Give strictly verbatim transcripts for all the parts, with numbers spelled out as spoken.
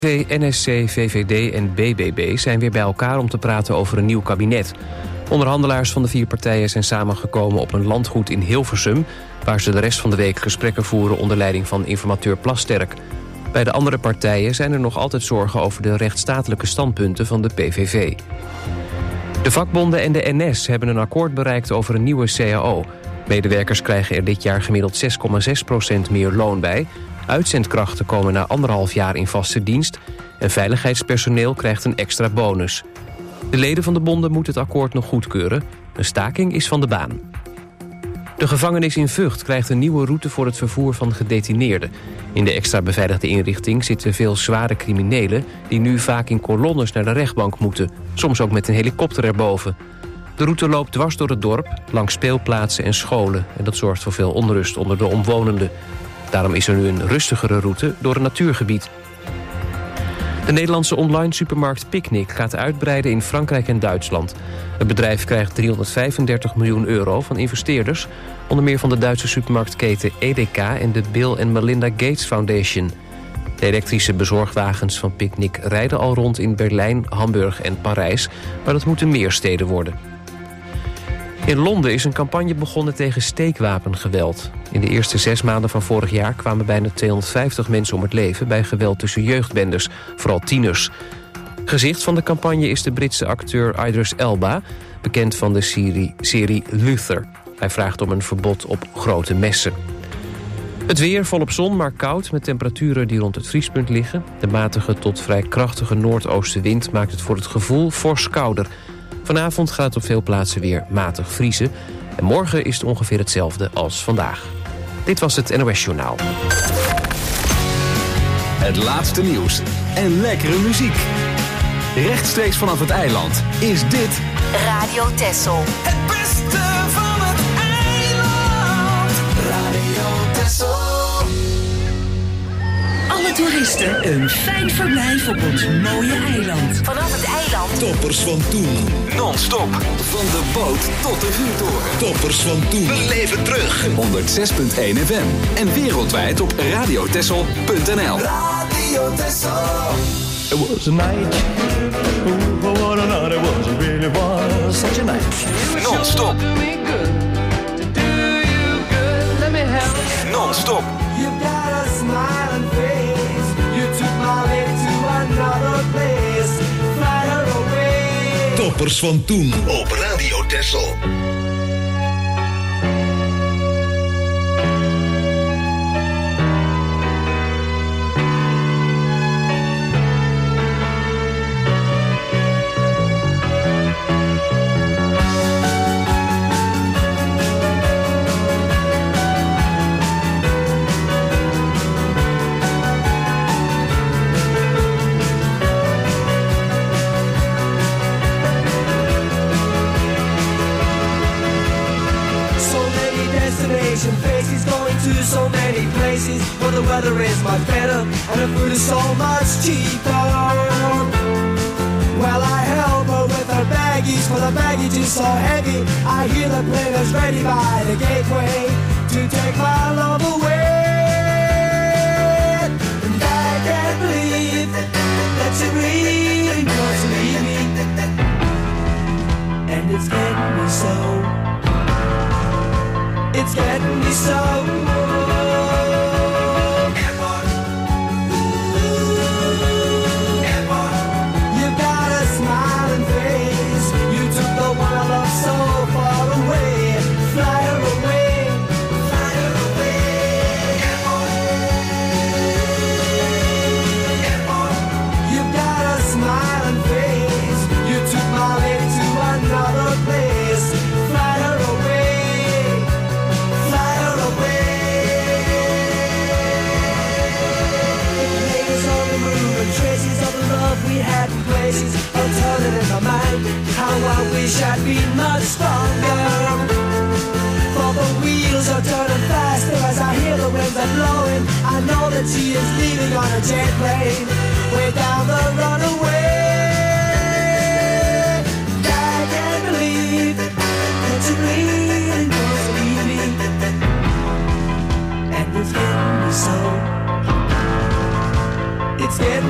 N S C, V V D en B B B zijn weer bij elkaar om te praten over een nieuw kabinet. Onderhandelaars van de vier partijen zijn samengekomen op een landgoed in Hilversum, waar ze de rest van de week gesprekken voeren onder leiding van informateur Plasterk. Bij de andere partijen zijn er nog altijd zorgen over de rechtsstatelijke standpunten van de P V V. De vakbonden en de N S hebben een akkoord bereikt over een nieuwe C A O. Medewerkers krijgen er dit jaar gemiddeld zes komma zes procent meer loon bij. Uitzendkrachten komen na anderhalf jaar in vaste dienst en veiligheidspersoneel krijgt een extra bonus. De leden van de bonden moeten het akkoord nog goedkeuren. Een staking is van de baan. De gevangenis in Vught krijgt een nieuwe route voor het vervoer van gedetineerden. In de extra beveiligde inrichting zitten veel zware criminelen die nu vaak in kolonnes naar de rechtbank moeten, soms ook met een helikopter erboven. De route loopt dwars door het dorp, langs speelplaatsen en scholen en dat zorgt voor veel onrust onder de omwonenden. Daarom is er nu een rustigere route door een natuurgebied. De Nederlandse online supermarkt Picnic gaat uitbreiden in Frankrijk en Duitsland. Het bedrijf krijgt driehonderdvijfendertig miljoen euro van investeerders, onder meer van de Duitse supermarktketen E D K en de Bill en Melinda Gates Foundation. De elektrische bezorgwagens van Picnic rijden al rond in Berlijn, Hamburg en Parijs, maar dat moeten meer steden worden. In Londen is een campagne begonnen tegen steekwapengeweld. In de eerste zes maanden van vorig jaar kwamen bijna tweehonderdvijftig mensen om het leven bij geweld tussen jeugdbendes, vooral tieners. Gezicht van de campagne is de Britse acteur Idris Elba, bekend van de serie, serie Luther. Hij vraagt om een verbod op grote messen. Het weer volop zon, maar koud, met temperaturen die rond het vriespunt liggen. De matige tot vrij krachtige noordoostenwind maakt het voor het gevoel fors kouder. Vanavond gaat het op veel plaatsen weer matig vriezen. En morgen is het ongeveer hetzelfde als vandaag. Dit was het N O S Journaal. Het laatste nieuws en lekkere muziek. Rechtstreeks vanaf het eiland is dit Radio Texel. Het beste van het eiland. Radio Texel. Alle toeristen een fijn verblijf op ons mooie eiland. Vanaf het eiland. Toppers van toen. non-stop. Van de boot tot de vuurtoren. Toppers van toen. We leven terug. honderdzes komma één F M. En wereldwijd op radiotessel punt n l. Radio Texel. It was a night. Ooh, what a night it was. It really was such a night. Non-stop. Non-stop. You got a smiling face. You took my lady to another place. Fly her away. Toppers van toen op Radio Texel. Faces going to so many places where the weather is much better and the food is so much cheaper. Well, I help her with her baggage, for the baggage is so heavy. I hear the plane is ready by the gateway to take my love away. And I can't believe that she really wants to leave me. And it's getting me so. It's getting me so. I wish I'd been much stronger. For the wheels are turning faster as I hear the winds are blowing. I know that she is leaving on a jet plane way down the runaway. I can't believe that she really wants to leave me. And it's getting me so. It's getting me so.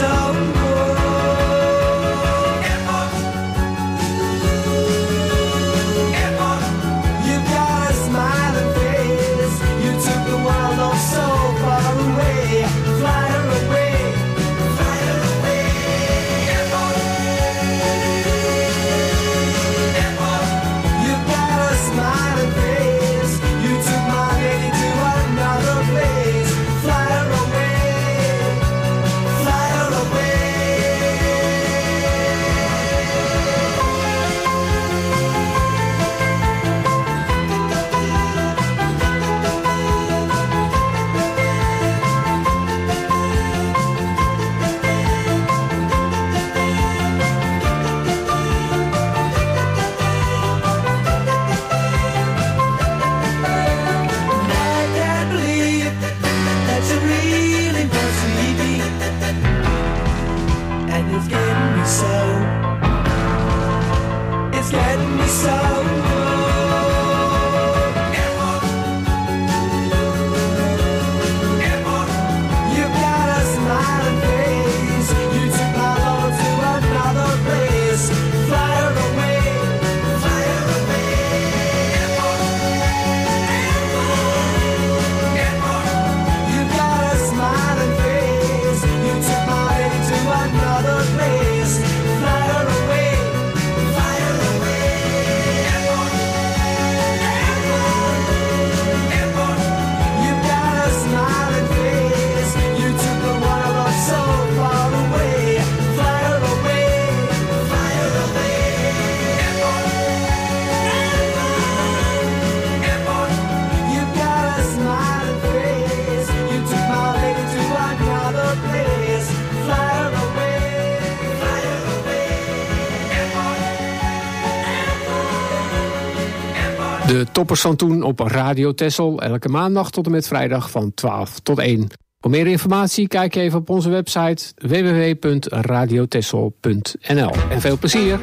De toppers van toen op Radio Texel, elke maandag tot en met vrijdag van twaalf tot één. Voor meer informatie kijk even op onze website w w w punt radio texel punt n l. En veel plezier!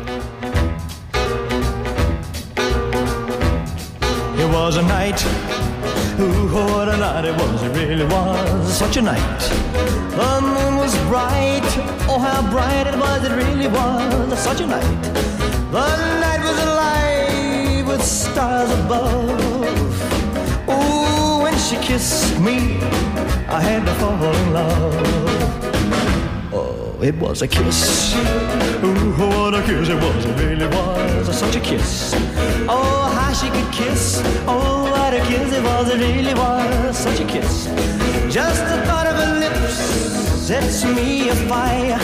It was a night, ooh, what a night it was, it really was such a night. The moon was bright, oh how bright it was, it really was such a night. The night was alive with stars above. Ooh, when she kissed me, I had to fall in love. Oh, it was a kiss. Ooh, what a kiss it was, it really was such a kiss. Oh, how she could kiss. Oh, what a kiss it was, it really was such a kiss. Just the thought of her lips sets me afire.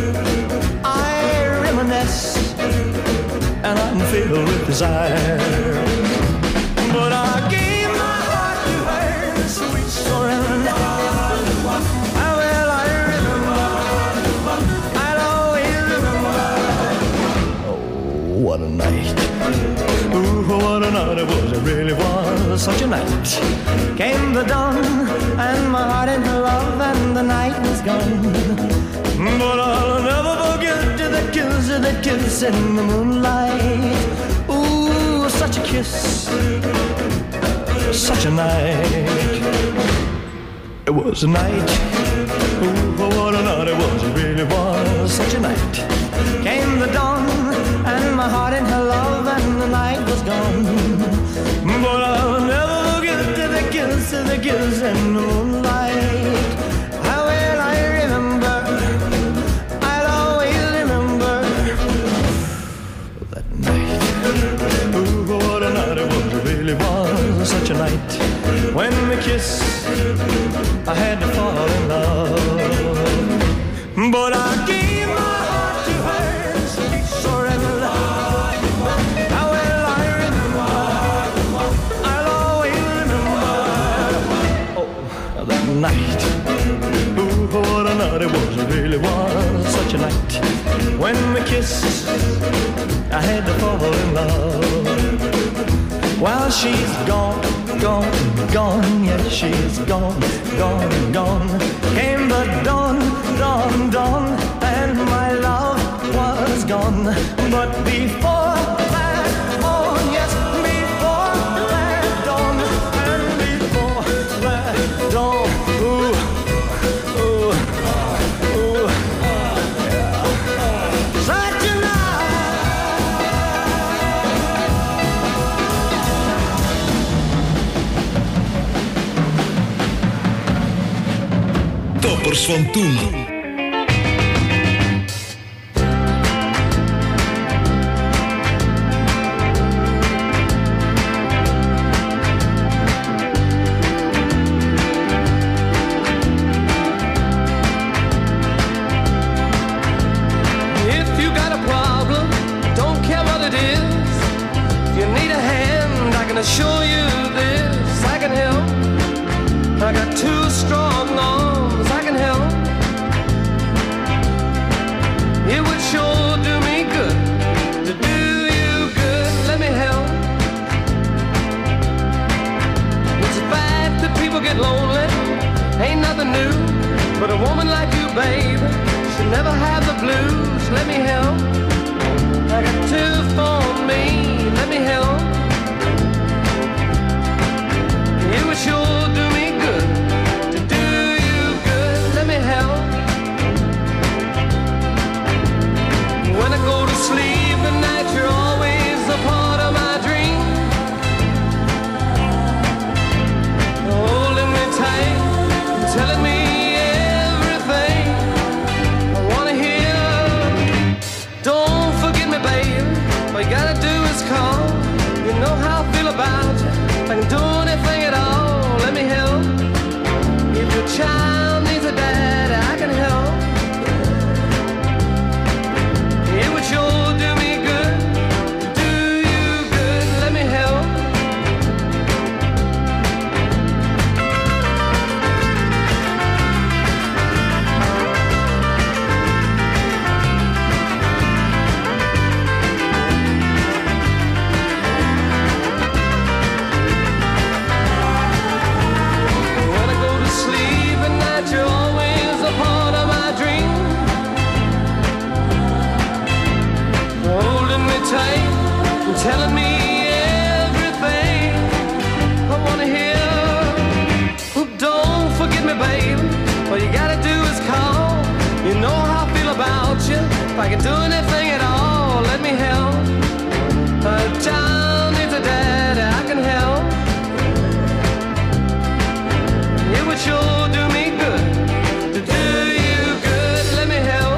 I reminisce and I'm filled with desire. But I gave my heart to her, sweet surrender. How well I remember, I'll always remember. Oh, what a night. Ooh, what a night it was, it really was such a night. Came the dawn, and my heart into love, and the night was gone. But I'll never forget the kiss, the kiss in the moonlight. Ooh, such a kiss, such a night. It was a night, ooh, what a night it was, it really was such a night. Came the dawn, and my heart in her love, and the night was gone. But I'll never forget the kiss, the kiss in the moonlight. How well I remember, I'll always remember that night. Ooh, what a night it was, it really was such a night. When we kissed, I had to fall in love. But I gave my heart to her, sweet surrender. How well I remember, I'll always remember. Oh, that night. Ooh, what a night it was, it really was such a night. When we kissed, I had to fall in love. While she's gone, gone, gone, yeah, she's gone, gone, gone. Came the dawn, dawn, dawn, and my love was gone. But before that dawn, yes, before that dawn, and before that dawn, ooh, ooh, ooh, nieuws van toen. Assure you this, I can help. I got two strong arms, I can help. It would sure do me good to do you good. Let me help. It's a fact that people get lonely, ain't nothing new. But a woman like you, babe, should never have the blues. Let me help. I got two for me, let me help. It would sure do me good to do you good. Let me help. When I go to sleep at night, you're always a part of my dream. Holding me tight, telling me everything I wanna hear. Don't forget me, babe. All you gotta do is call. You know how I feel about you. I can do anything at all, let me help. If your child needs a dad, I can help. It would sure do me good, do you good, let me help. You're always a part of my dream. Holding me tight and telling me everything I wanna hear. Oh, don't forget me, baby. All you gotta do is call. You know how I feel about you. If I can do anything at all, let me help. A child needs a dad, I can help. It would sure do me good to do you good. Let me help.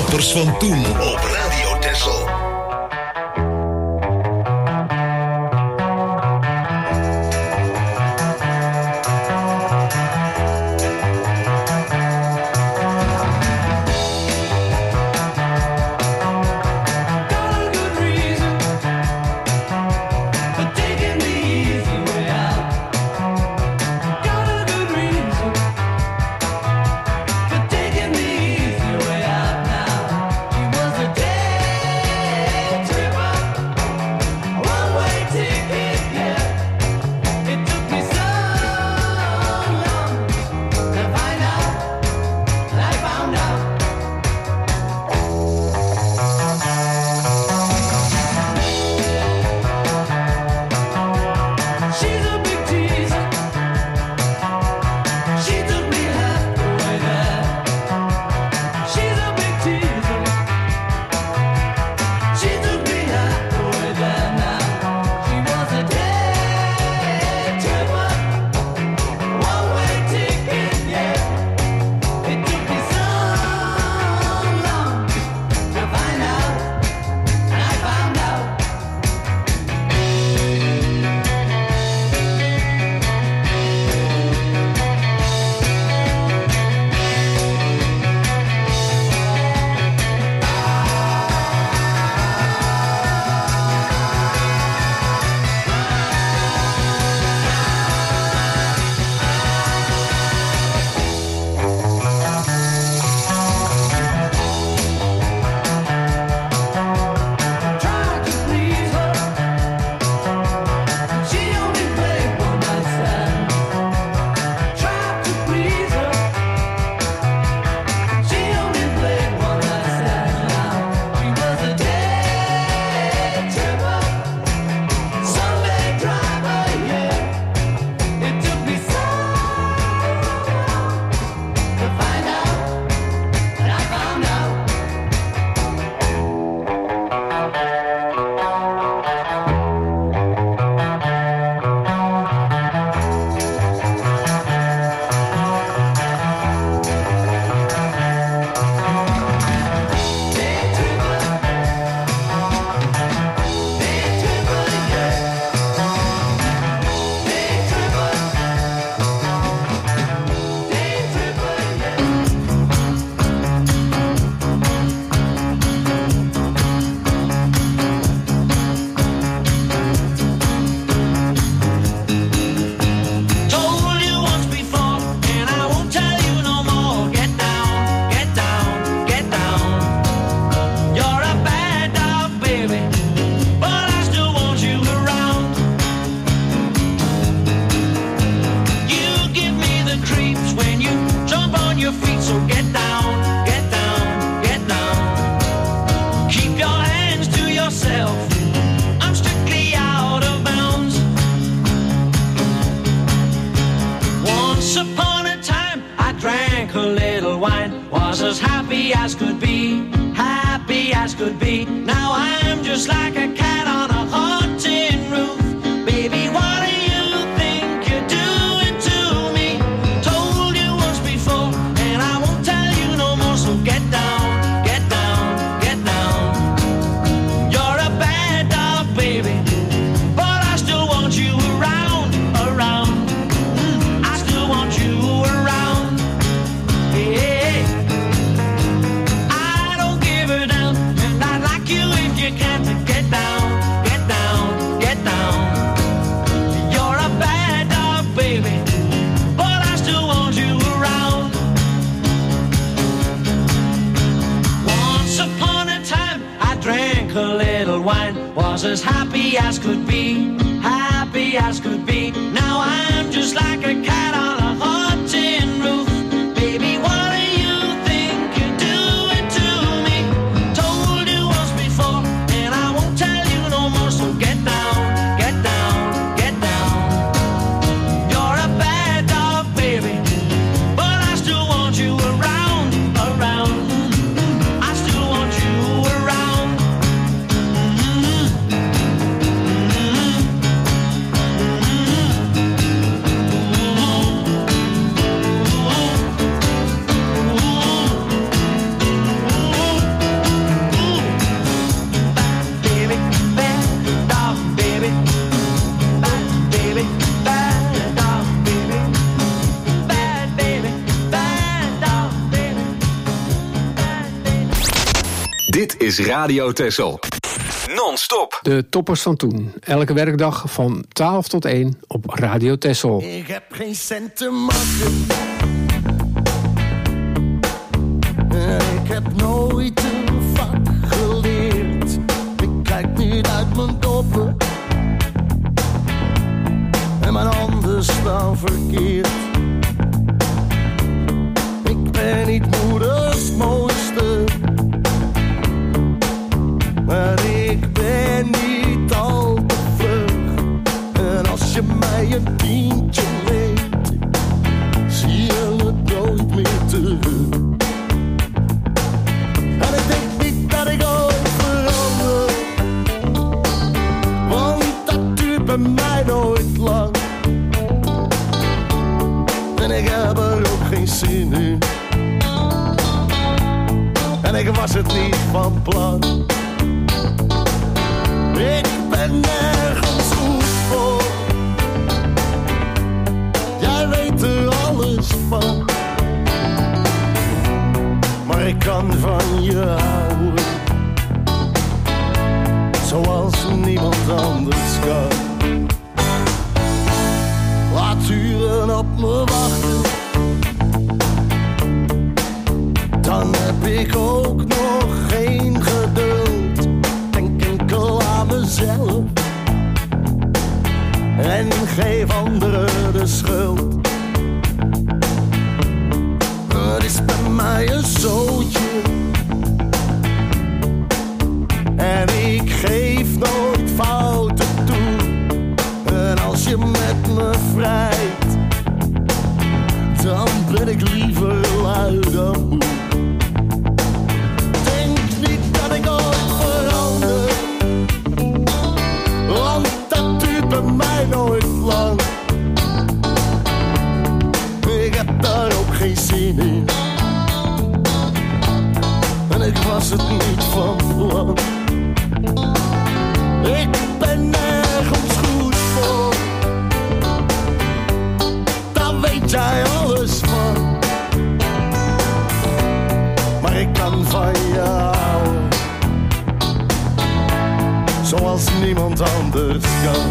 Toppers van toen op Radio Texel. Mm-hmm. Dit is Radio Texel. Non-stop. De toppers van toen. Elke werkdag van twaalf tot één op Radio Texel. Ik heb geen cent te maken. Ik heb nooit een vak geleerd. Ik kijk niet uit mijn doppen. En mijn handen staan verkeerd. Ik ben niet moeders mooiste. Maar ik ben niet al te vlug. En als je mij een tientje leent, zie je het nooit meer terug. En ik denk niet dat ik ooit verander, want dat duurt bij mij nooit lang. En ik heb er ook geen zin in. En ik was het niet van plan. Ik ben nergens goed voor. Jij weet er alles van. Maar ik kan van je houden, zoals niemand anders kan. Laat uren op me wachten, dan heb ik ook nog geen geduld. Denk enkel aan mezelf en geef anderen de schuld. Het is bij mij een zootje en ik geef nooit fouten toe. En als je met me vrijt, dan ben ik liever lui dan moe. Denk niet dat ik ooit verander, want dat duurt bij mij nooit lang. Ik heb daar ook geen zin in. En ik was het niet van plan. Ik ben nergens goed voor. Daar weet jij alles van. Maar ik kan van je houden, zoals niemand anders kan.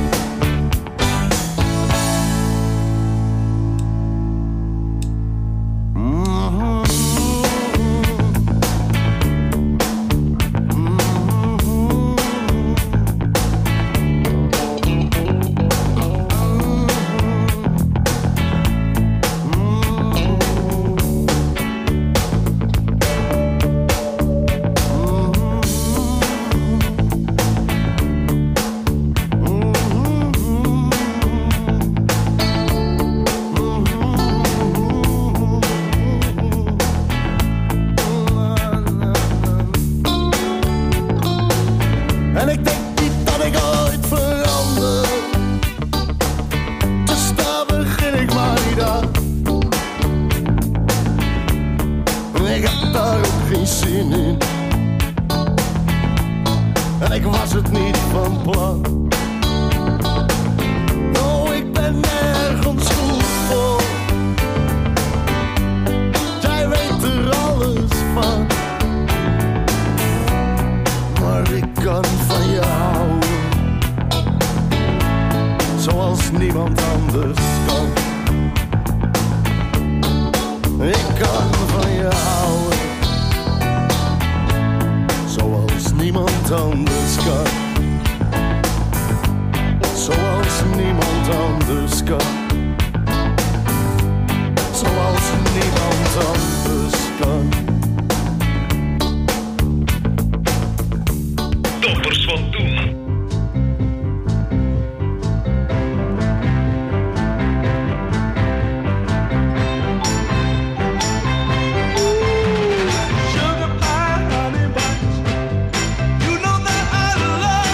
Sugar pie, honey buns, you know that I love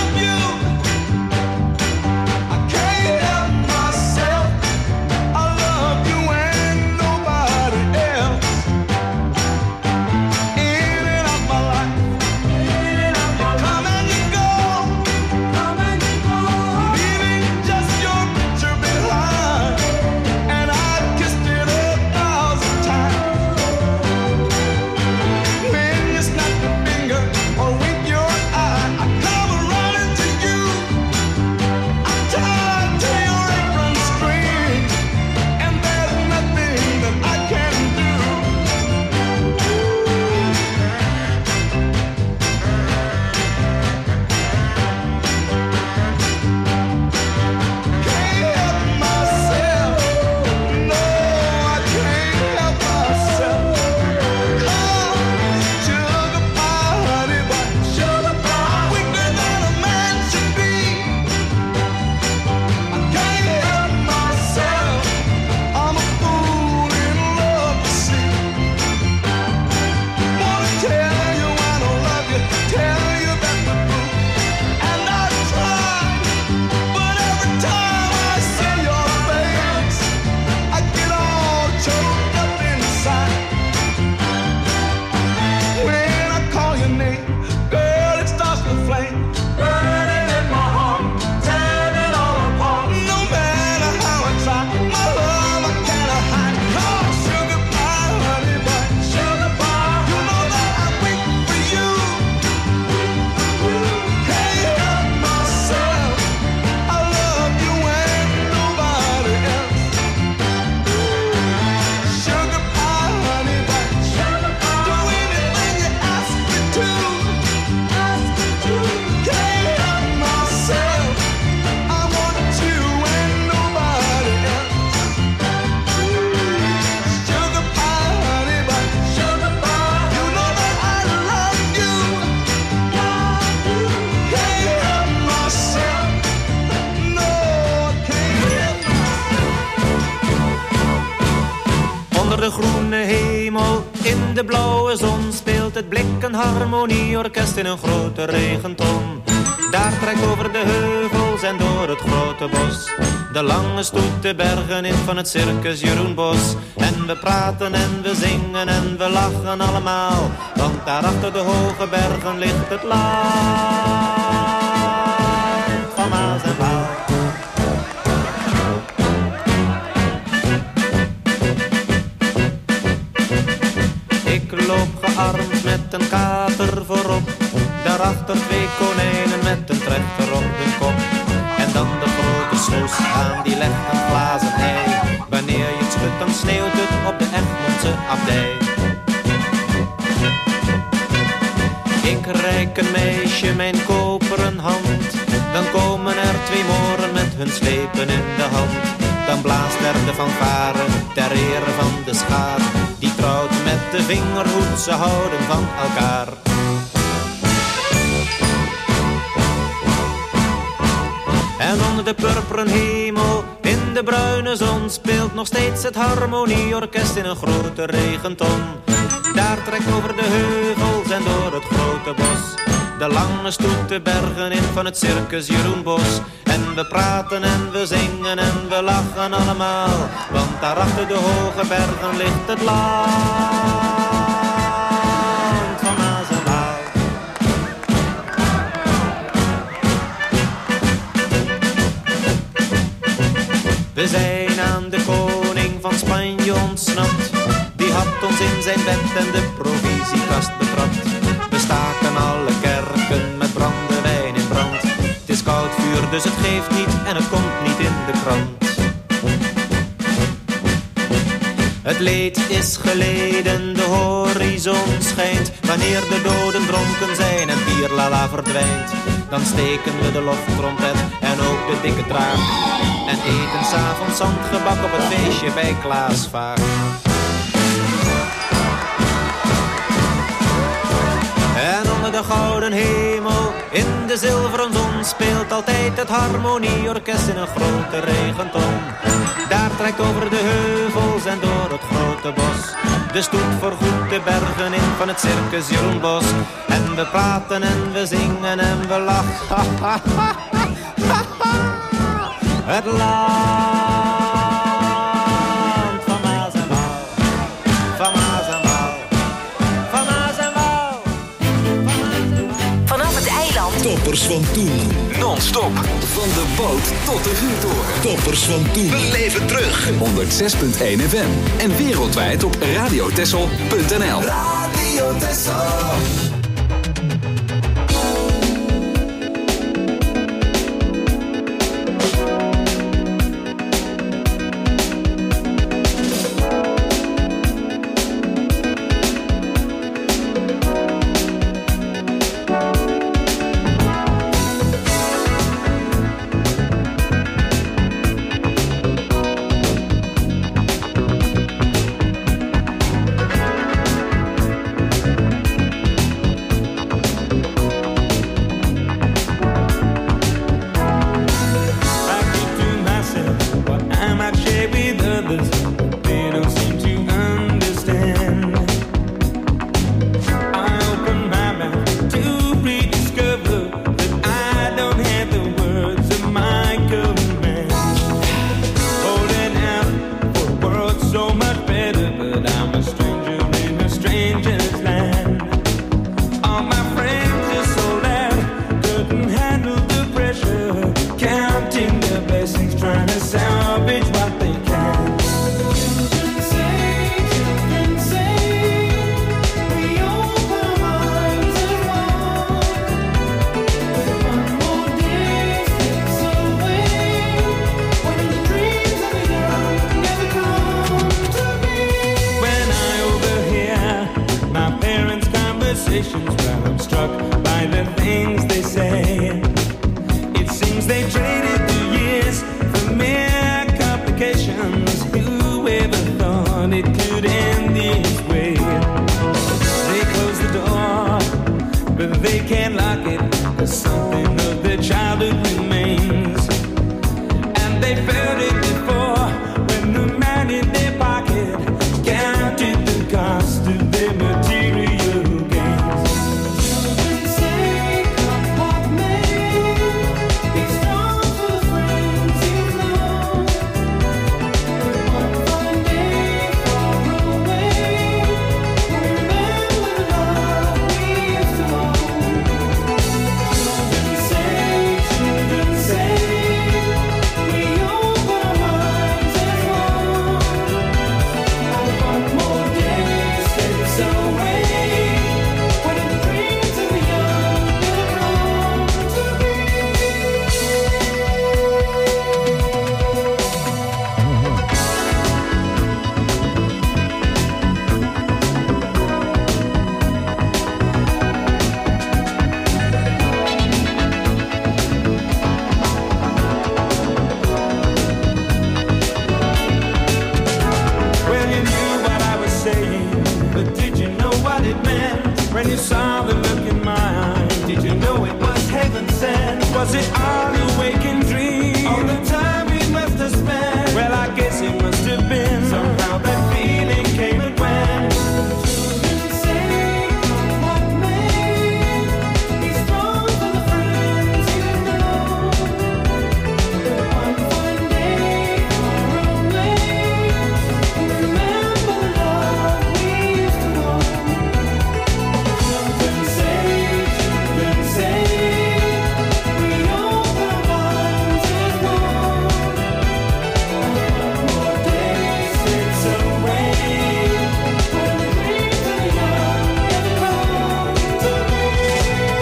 In de blauwe zon speelt het blikken harmonieorkest in een grote regenton. Daar trekt over de heuvels en door het grote bos de lange stoet de bergen in van het circus Jeroen Bos. En we praten en we zingen en we lachen allemaal, want daar achter de hoge bergen ligt het land van Maas en Waal. Ik loop gearmd met een kater voorop, daarachter twee konijnen met een trechter op de kop. En dan de grote snoes aan die legt een glazen ei. Wanneer je het schudt dan sneeuwt het op de Egmondse abdij. Ik reik een meisje mijn koperen hand, dan komen er twee moren met hun slepen in de hand. Dan blaast er de fanfare ter ere van de schaar, die trouwt met de vingerhoed, ze houden van elkaar. En onder de purperen hemel, in de bruine zon, speelt nog steeds het harmonieorkest in een grote regenton. Daar trekt over de heuvels en door het grote bos de lange stoet de bergen in van het circus Jeroen Bos. En we praten en we zingen en we lachen allemaal, want daar achter de hoge bergen ligt het land van Maas en Waal. We zijn aan de koning van Spanje ontsnapt, die had ons in zijn bed en de provisiekast betrapt. We staken alle kerken met brandewijn in brand. Het is koud vuur, dus het geeft niet en het komt niet in de krant. Het leed is geleden, de horizon schijnt. Wanneer de doden dronken zijn en bierlala verdwijnt, dan steken we de loftrompet en ook de dikke draak. En eten 's avonds zandgebak op het feestje bij Klaas Vaak. En onder de gouden hemel, in de zilveren zon, speelt altijd het harmonieorkest in een grote regenton. Daar trekt over de heuvels en door het grote bos de stoet voorgoed de bergen in van het circus Jeroen Bos. En we praten en we zingen en we lachen. Het land van Maas en Waal, van Maas en Waal, van Maas en Waal. Vanaf het eiland. Toppers van toen. Non-stop. Van de boot tot de vuurtoren. Toppers van toen. Beleef het terug. honderd zes komma één F M. En wereldwijd op radiotessel punt n l. Radio Texel. When the man in their pocket counted the cost of their you saw the look in my eyes, did you know it was heaven sent? Was it all a waking dream? All the time we must have spent. Well, I guess it must have been. Somehow that feeling came and went. Children say, what made these songs for the friends you know? That one fine day, far away, remember the love we used to know. Children say, children say, we open our arms and go. One more day slips away, when the dreams are young and grown away.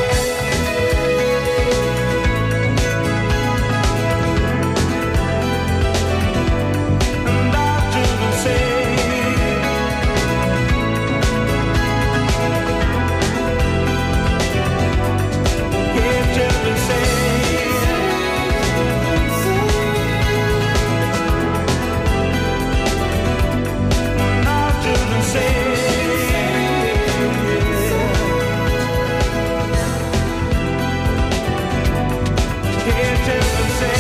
And our children say, yeah, children say, our children say, yeah, children say,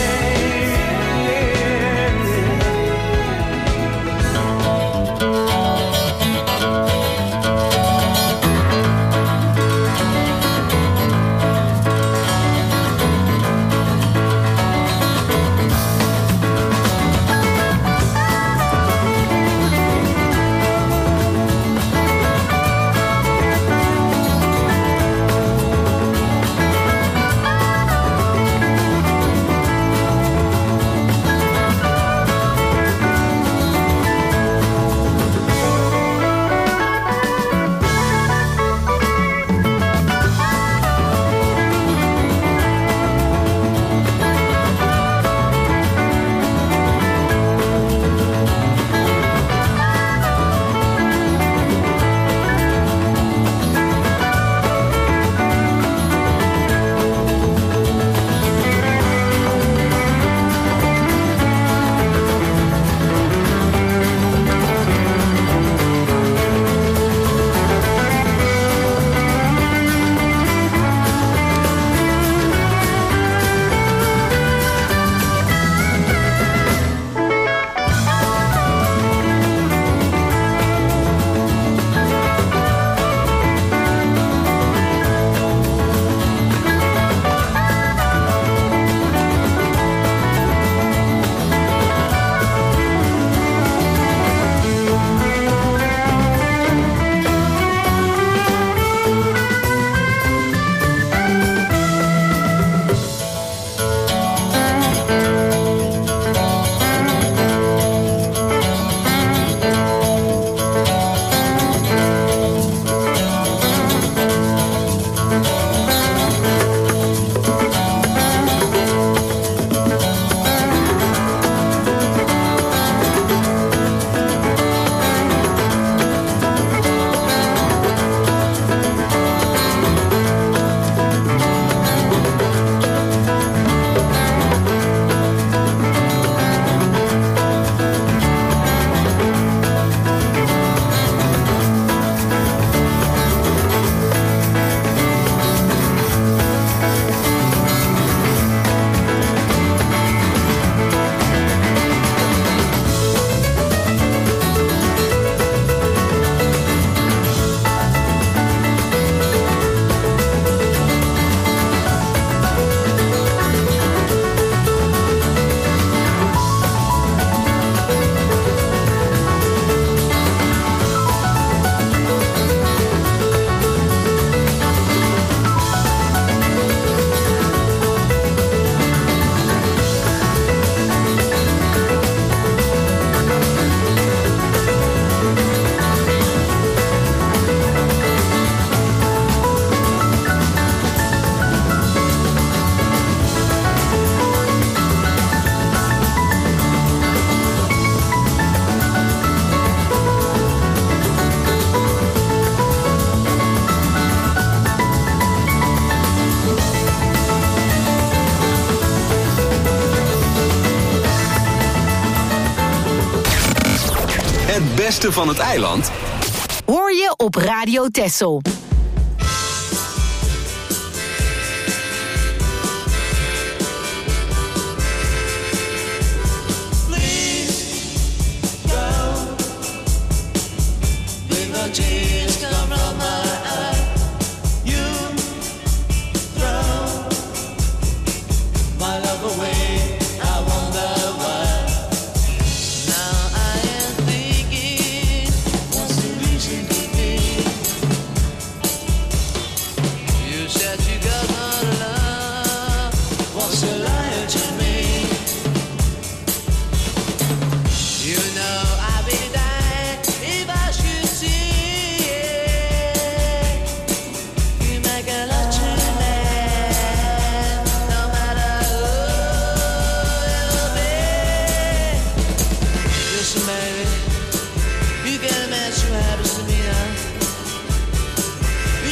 Het beste van het eiland hoor je op Radio Texel.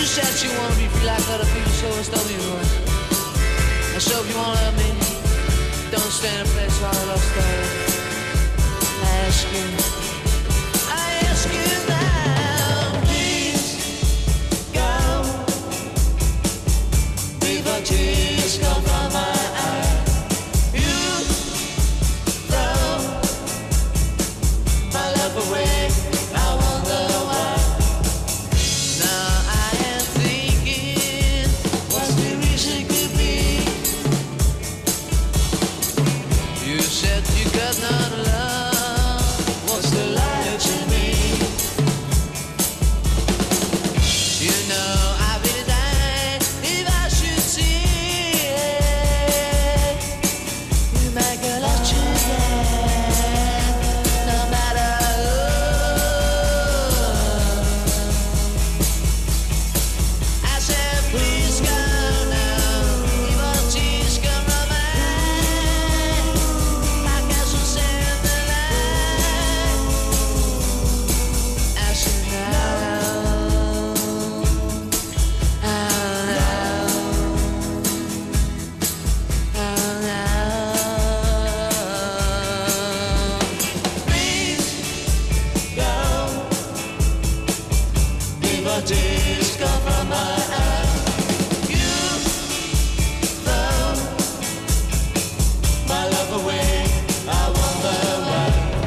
said you wanna be free like other people, so it's don't be wrong. And so if you wanna love me, don't stand in place while I love story. I ask you, I ask you now, please go. Before tears come from my eyes, you throw my love away. I wonder why. Now I am thinking, what's the reason could be? You said you could not love. What's the lie to me? You know I really die if I should see it. You make a lot to that, no matter who. I said please go now, even tears come from my eyes. I guess we'll send the light. I said now, oh now, oh now. Please go, before tears come from my eyes. You throw my love away. I wonder why.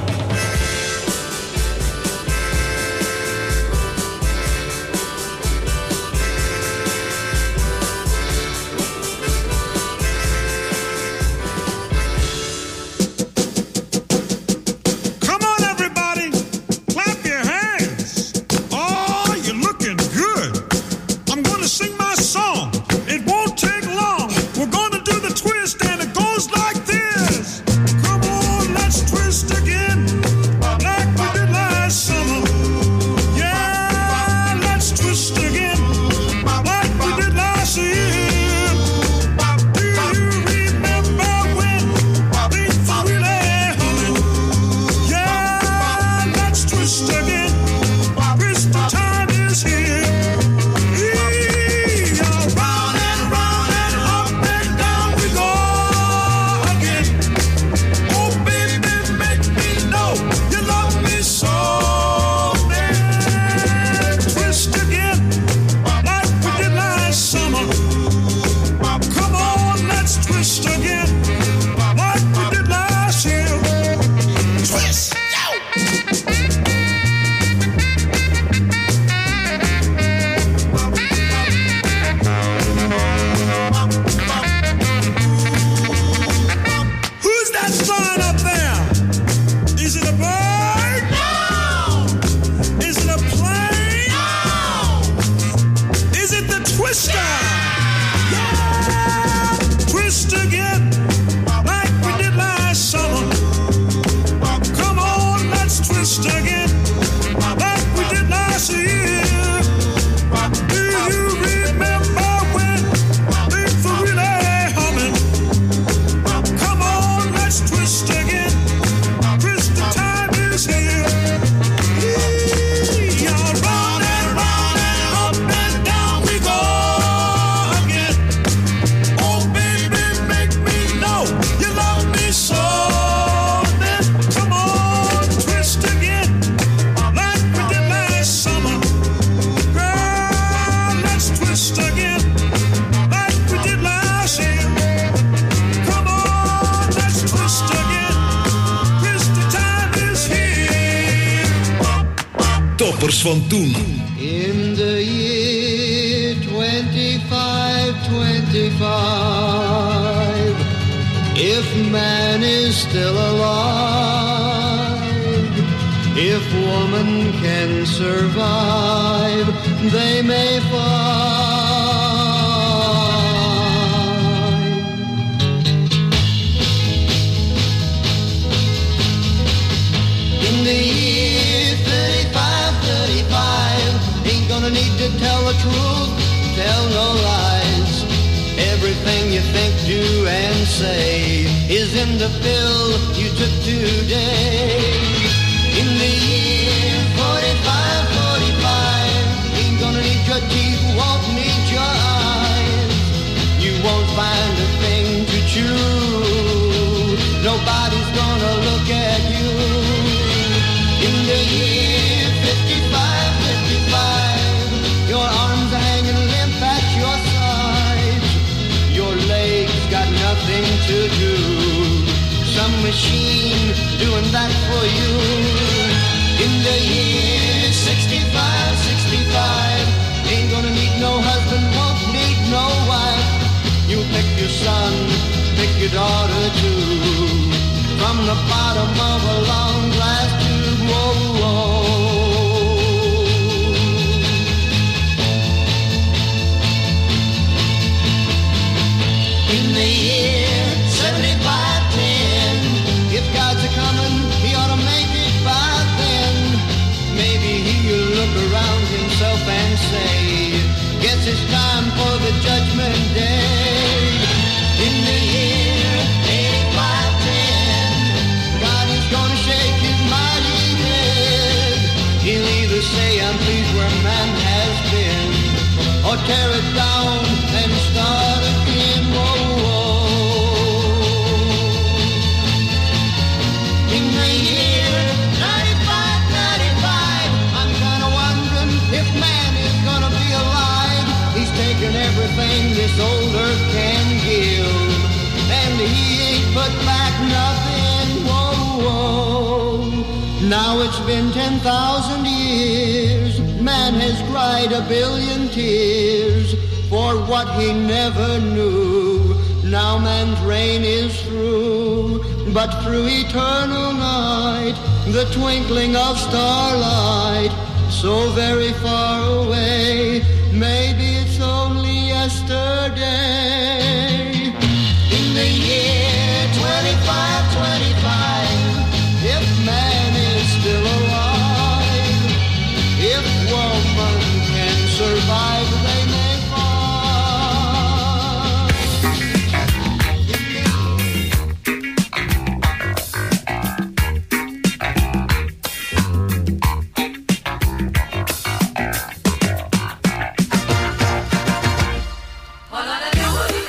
Come on, everybody, clap your hands. Oh, you're looking good. I'm gonna sing my song. It won't take long. We're gonna do the twist, and it goes like this. Come on, let's twist again, like we did last summer. Yeah, let's twist again, like we did last year. Do you remember when things were really humming? Yeah, let's twist again. Christmas time is here. Yeah, round and round and up and down we go again. Oh, baby, make me know you love me so. Man, twist again, like we did last summer. Come on, let's twist again, like we did last year. Twist, yo! Who's that flying up there? Is it a bird? No! Is it a plane? No! Is it the twister? Yeah! Twist again, like we did last summer. Come on, let's twist again, like we did last year. Do you remember when things were really humming? Come on, let's twist again. Christmas time is here. Yeah, round and round and up and down we go again. Oh, baby, make me know you love me so. Then come on, twist again, like we did last summer. Girl, let's twist again, like we did last year. Come on, let's twist again. Christmas time is here. Toppers van toen. In the year twenty-five twenty-five, if man is still alive, if woman can survive, they may find. In the year thirty-five thirty-five, ain't gonna need to tell the truth, tell no lies. Everything you think, do, and say is in the pill you took today. In the year forty-five forty-five, ain't gonna need your teeth, won't machine doing that for you. In the year sixty-five, sixty-five, ain't gonna need no husband, won't need no wife. You pick your son, pick your daughter too, from the bottom of a long glass tube. Whoa, whoa. In the year seventy-five ten, if God's a-comin', he ought to make it by then. Maybe he'll look around himself and say, guess it's time for the judgment day. In the year eighty-five ten, God is gonna shake his mighty head. He'll either say, I'm pleased where man has been, or tear it down and start again. Whoa, whoa. In the year ninety-five, ninety-five, I'm kinda wondering if man is gonna be alive. He's taken everything this old earth can give, and he ain't put back nothing. Whoa, whoa. Now it's been ten thousand years, man has cried a billion tears for what he never knew. Now man's reign is through, but through eternal night, the twinkling of starlight, so very far away, maybe it's only yesterday. In the year twenty-five, twenty-five, if man is still alive, if woman can survive, they may All I do is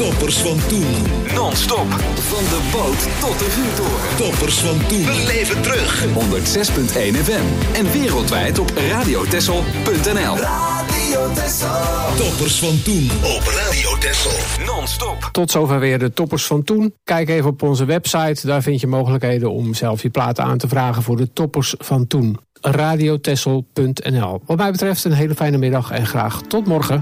Toppers van toen. Non-stop. Van de boot tot de vuurtoren. Toppers van toen. Beleef het terug. honderdzes komma één F M. En wereldwijd op radio texel punt n l. Radio Texel. Toppers van toen op Radio Texel. Non-stop. Tot zover weer de toppers van toen. Kijk even op onze website. Daar vind je mogelijkheden om zelf je platen aan te vragen voor de toppers van toen. radio texel punt n l. Wat mij betreft een hele fijne middag en graag tot morgen.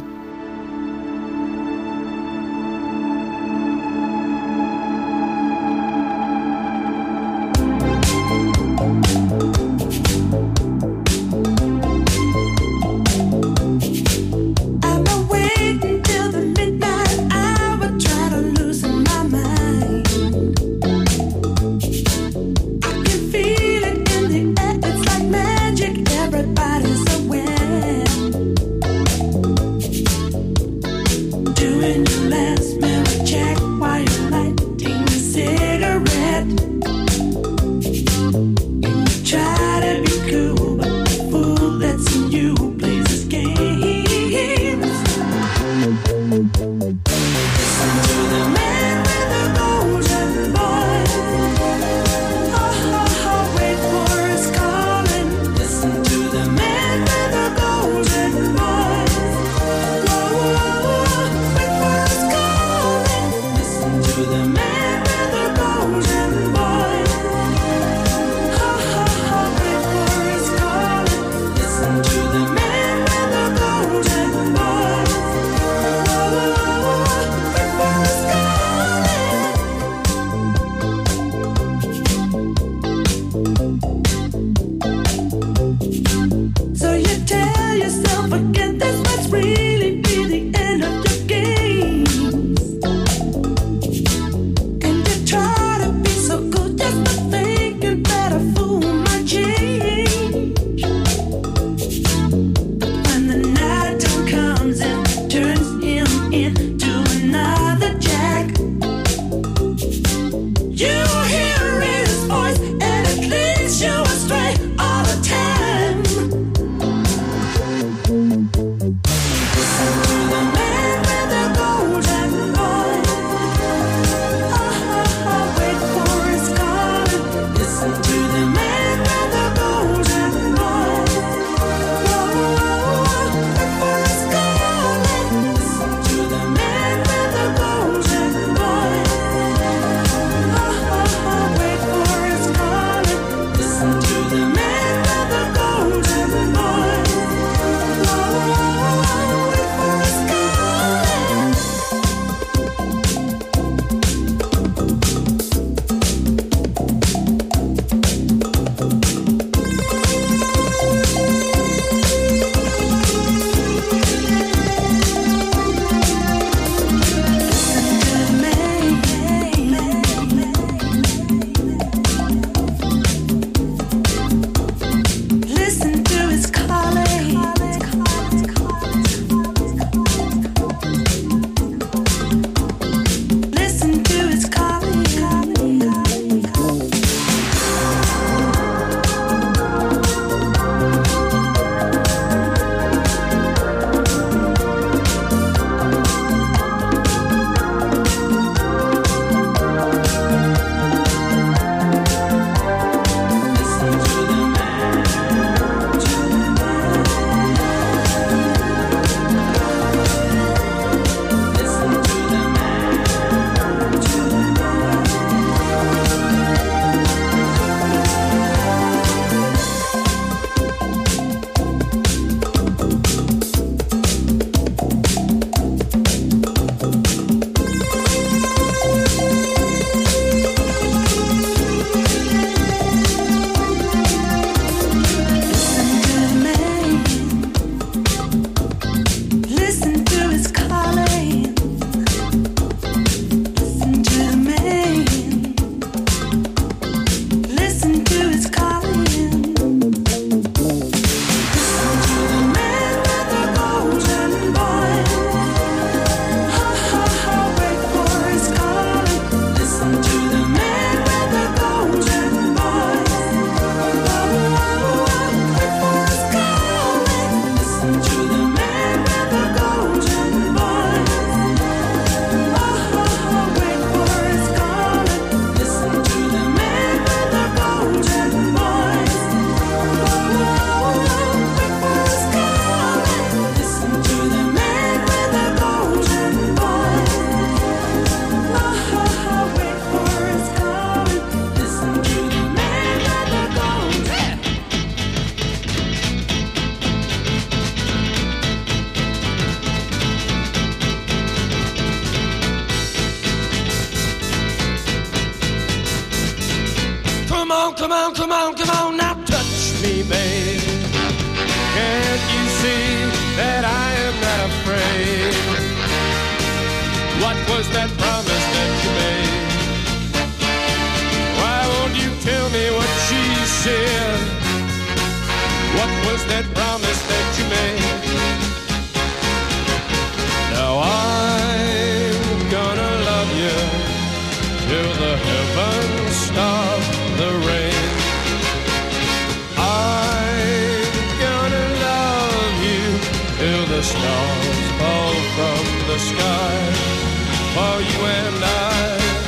Everybody's aware. come on, come on, come on, now touch me, babe. Can't you see that I am not afraid? What was that promise that you made? Why won't you tell me what she said? What was that promise that you made? Now I'm gonna love you till the heavens stop the rain. I'm gonna love you till the stars fall from the sky for you and I.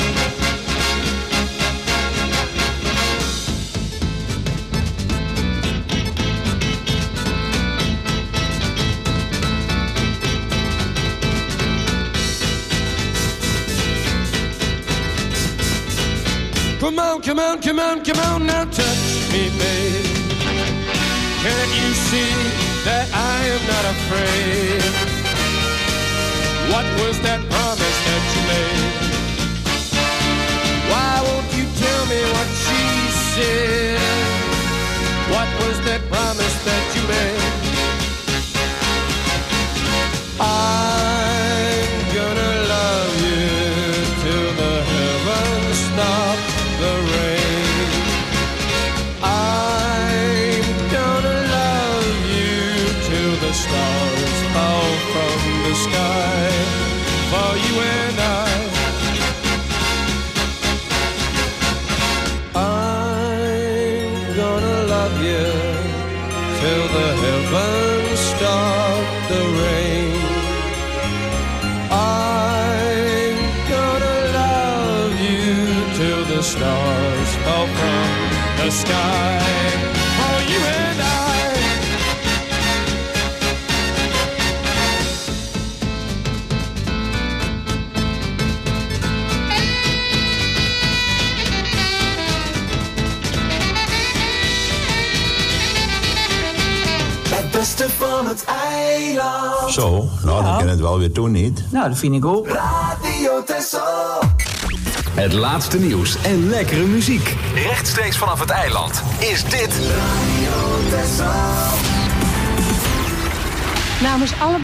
Come on, come on, come on, come on, now touch me, babe. Can't you see that I am not afraid? What was that promise that you made? Why won't you tell me what she said? What was that promise that you made? I'm gonna love you till the heavens stop the rain. I'm gonna love you till the stars fall from the sky for you and I. I'm gonna love you till the heavens stop the rain. I'm gonna love you till the stars fall from the sky for you and I. Het beste van het eiland. Zo, nou dan kan het wel weer toen niet. Nou, dat vind ik ook. Radio Texel. Het laatste nieuws en lekkere muziek. Rechtstreeks vanaf het eiland is dit Radio Texel. Namens alle